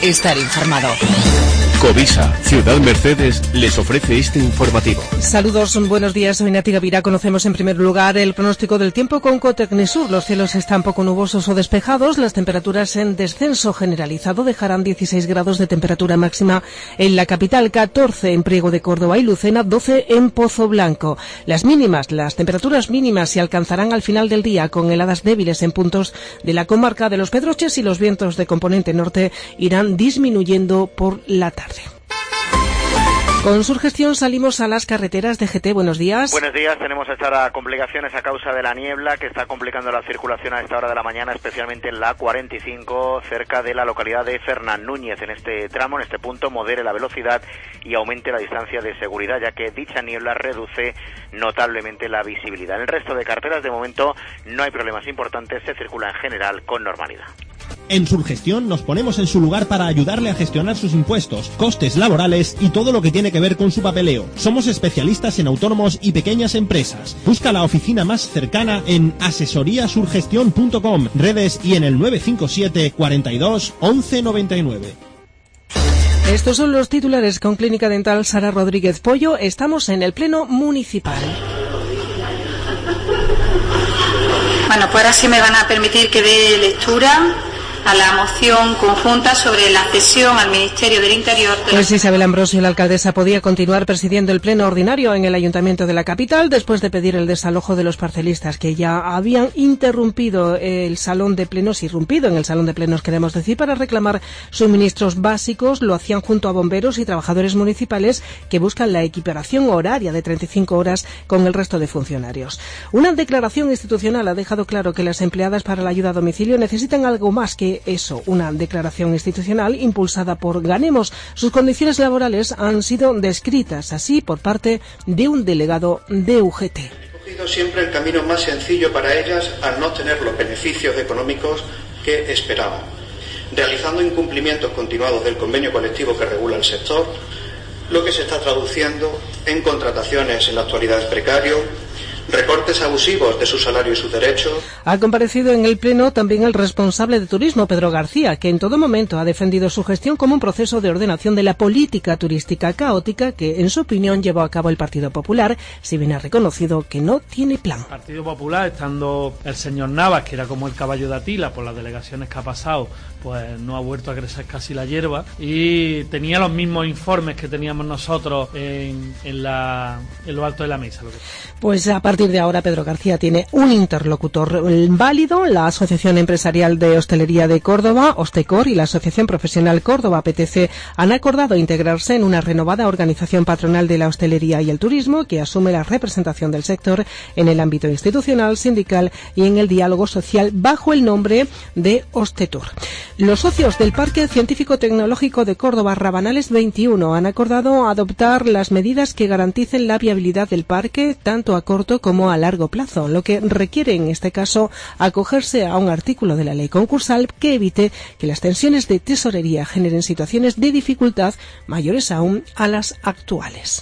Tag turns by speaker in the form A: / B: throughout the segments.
A: estar informado.
B: Covisa, Ciudad Mercedes, les ofrece este informativo.
C: Saludos, buenos días. Soy Nati Gavira. Conocemos en primer lugar el pronóstico del tiempo con Cotecnisur. Los cielos están poco nubosos o despejados. Las temperaturas en descenso generalizado dejarán 16 grados de temperatura máxima en la capital, 14 en Priego de Córdoba y Lucena, 12 en Pozo Blanco. Las temperaturas mínimas se alcanzarán al final del día con heladas débiles en puntos de la comarca de Los Pedroches y los vientos de componente norte irán disminuyendo por la tarde. Con Surgestión salimos a las carreteras de GT. Buenos días.
D: Buenos días. Tenemos estas complicaciones a causa de la niebla que está complicando la circulación a esta hora de la mañana, especialmente en la 45 cerca de la localidad de Fernán Núñez. En este tramo, en este punto, modere la velocidad y aumente la distancia de seguridad, ya que dicha niebla reduce notablemente la visibilidad. En el resto de carreteras, de momento, no hay problemas importantes. Se circula en general con normalidad.
E: En Surgestión nos ponemos en su lugar para ayudarle a gestionar sus impuestos, costes laborales y todo lo que tiene que ver con su papeleo. Somos especialistas en autónomos y pequeñas empresas. Busca la oficina más cercana en asesoriasurgestion.com, redes y en el 957 42 11 99.
C: Estos son los titulares con Clínica Dental Sara Rodríguez Pollo. Estamos en el Pleno Municipal.
F: Bueno, pues ahora sí me van a permitir que dé lectura a la moción conjunta sobre la cesión al Ministerio del Interior.
C: Pues Isabel Ambrosio, la alcaldesa, podía continuar presidiendo el pleno ordinario en el Ayuntamiento de la capital después de pedir el desalojo de los parcelistas que ya habían interrumpido el salón de plenos, queremos decir, para reclamar suministros básicos. Lo hacían junto a bomberos y trabajadores municipales que buscan la equiparación horaria de 35 horas con el resto de funcionarios. Una declaración institucional ha dejado claro que las empleadas para la ayuda a domicilio necesitan algo más que eso, una declaración institucional impulsada por Ganemos. Sus condiciones laborales han sido descritas así por parte de un delegado de UGT.
G: He cogido siempre el camino más sencillo para ellas al no tener los beneficios económicos que esperaban, realizando incumplimientos continuados del convenio colectivo que regula el sector, lo que se está traduciendo en contrataciones en la actualidad precario, recortes abusivos de su salario y sus derechos.
C: Ha comparecido en el Pleno también el responsable de turismo, Pedro García, que en todo momento ha defendido su gestión como un proceso de ordenación de la política turística caótica que, en su opinión, llevó a cabo el Partido Popular, si bien ha reconocido que no tiene plan.
H: El Partido Popular, estando el señor Navas, que era como el caballo de Atila por las delegaciones que ha pasado, pues no ha vuelto a crecer casi la hierba y tenía los mismos informes que teníamos nosotros en lo alto de la mesa.
C: Pues a partir de ahora Pedro García tiene un interlocutor válido. La Asociación Empresarial de Hostelería de Córdoba, Ostecor, y la Asociación Profesional Córdoba, PTC, han acordado integrarse en una renovada organización patronal de la hostelería y el turismo que asume la representación del sector en el ámbito institucional, sindical y en el diálogo social bajo el nombre de Ostetur. Los socios del Parque Científico-Tecnológico de Córdoba, Rabanales 21, han acordado adoptar las medidas que garanticen la viabilidad del parque tanto a corto como a largo plazo, lo que requiere en este caso acogerse a un artículo de la ley concursal que evite que las tensiones de tesorería generen situaciones de dificultad mayores aún a las actuales.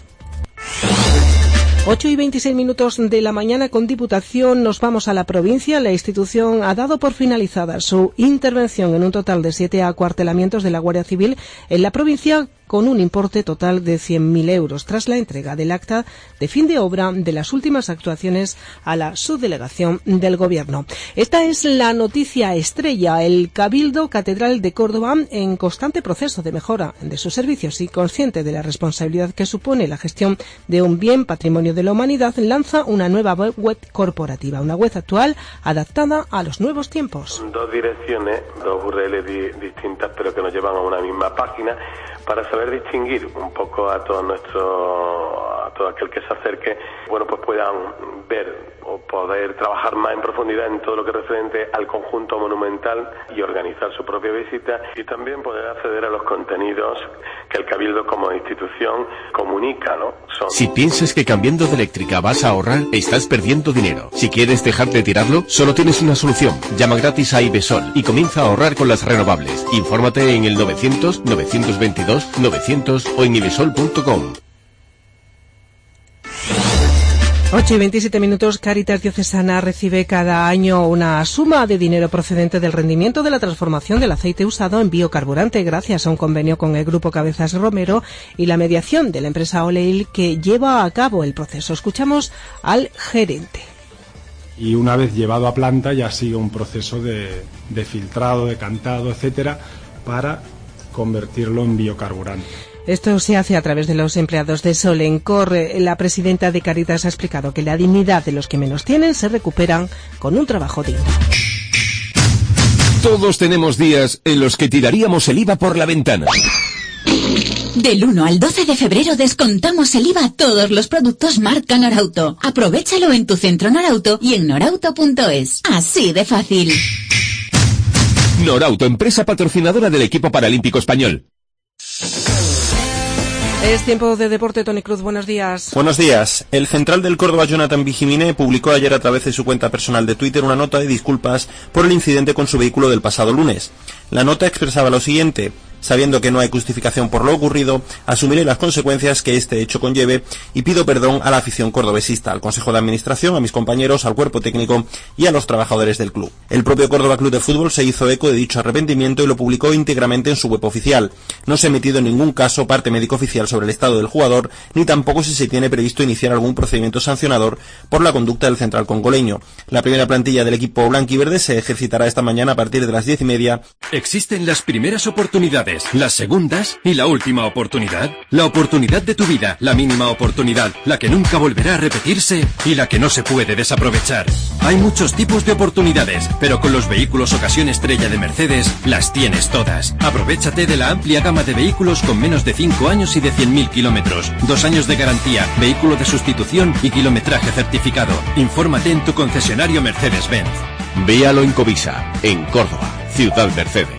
C: 8:26 de la mañana. Con Diputación nos vamos a la provincia. La institución ha dado por finalizada su intervención en un total de 7 acuartelamientos de la Guardia Civil en la provincia, con un importe total de 100.000 euros, tras la entrega del acta de fin de obra de las últimas actuaciones a la subdelegación del Gobierno. Esta es la noticia estrella. El Cabildo Catedral de Córdoba, en constante proceso de mejora de sus servicios y consciente de la responsabilidad que supone la gestión de un bien patrimonio de la humanidad, lanza una nueva web corporativa, una web actual adaptada a los nuevos tiempos.
I: Dos direcciones, dos URL distintas, pero que nos llevan a una misma página, para saber distinguir un poco a todo aquel que se acerque, pues puedan ver o poder trabajar más en profundidad en todo lo que es referente al conjunto monumental y organizar su propia visita, y también poder acceder a los contenidos que el Cabildo como institución comunica, ¿no?
B: Si piensas que cambiando de eléctrica vas a ahorrar, estás perdiendo dinero. Si quieres dejar de tirarlo, solo tienes una solución. Llama gratis a Ibesol y comienza a ahorrar con las renovables. Infórmate en el 900 922 900 o en ibesol.com.
C: 8:27. Cáritas Diocesana recibe cada año una suma de dinero procedente del rendimiento de la transformación del aceite usado en biocarburante gracias a un convenio con el Grupo Cabezas Romero y la mediación de la empresa Oleil que lleva a cabo el proceso. Escuchamos al gerente.
A: Y una vez llevado a planta ya sigue un proceso de filtrado, de cantado, etcétera, para convertirlo en biocarburante.
C: Esto se hace a través de los empleados de Solencor. La presidenta de Cáritas ha explicado que la dignidad de los que menos tienen se recuperan con un trabajo digno.
B: Todos tenemos días en los que tiraríamos el IVA por la ventana.
J: Del 1 al 12 de febrero descontamos el IVA a todos los productos marca Norauto. Aprovéchalo en tu centro Norauto y en norauto.es. Así de fácil.
B: Norauto, empresa patrocinadora del equipo paralímpico español.
C: Es tiempo de deporte. Toni Cruz, buenos días.
K: Buenos días. El central del Córdoba, Jonathan Vigimine, publicó ayer a través de su cuenta personal de Twitter una nota de disculpas por el incidente con su vehículo del pasado lunes. La nota expresaba lo siguiente: sabiendo que no hay justificación por lo ocurrido, asumiré las consecuencias que este hecho conlleve y pido perdón a la afición cordobesista, al Consejo de Administración, a mis compañeros, al cuerpo técnico y a los trabajadores del club. El propio Córdoba Club de Fútbol se hizo eco de dicho arrepentimiento y lo publicó íntegramente en su web oficial. No se ha emitido en ningún caso parte médico oficial sobre el estado del jugador, ni tampoco si se tiene previsto iniciar algún procedimiento sancionador por la conducta del central congoleño. La primera plantilla del equipo blanquiverde se ejercitará esta mañana a partir de las 10:30.
B: Existen las primeras oportunidades, las segundas y la última oportunidad. La oportunidad de tu vida, la mínima oportunidad, la que nunca volverá a repetirse y la que no se puede desaprovechar. Hay muchos tipos de oportunidades, pero con los vehículos ocasión estrella de Mercedes las tienes todas. Aprovéchate de la amplia gama de vehículos con menos de 5 años y de 100.000 kilómetros, 2 años de garantía, vehículo de sustitución y kilometraje certificado. Infórmate en tu concesionario Mercedes-Benz. Véalo en Covisa, en Córdoba, Ciudad Mercedes.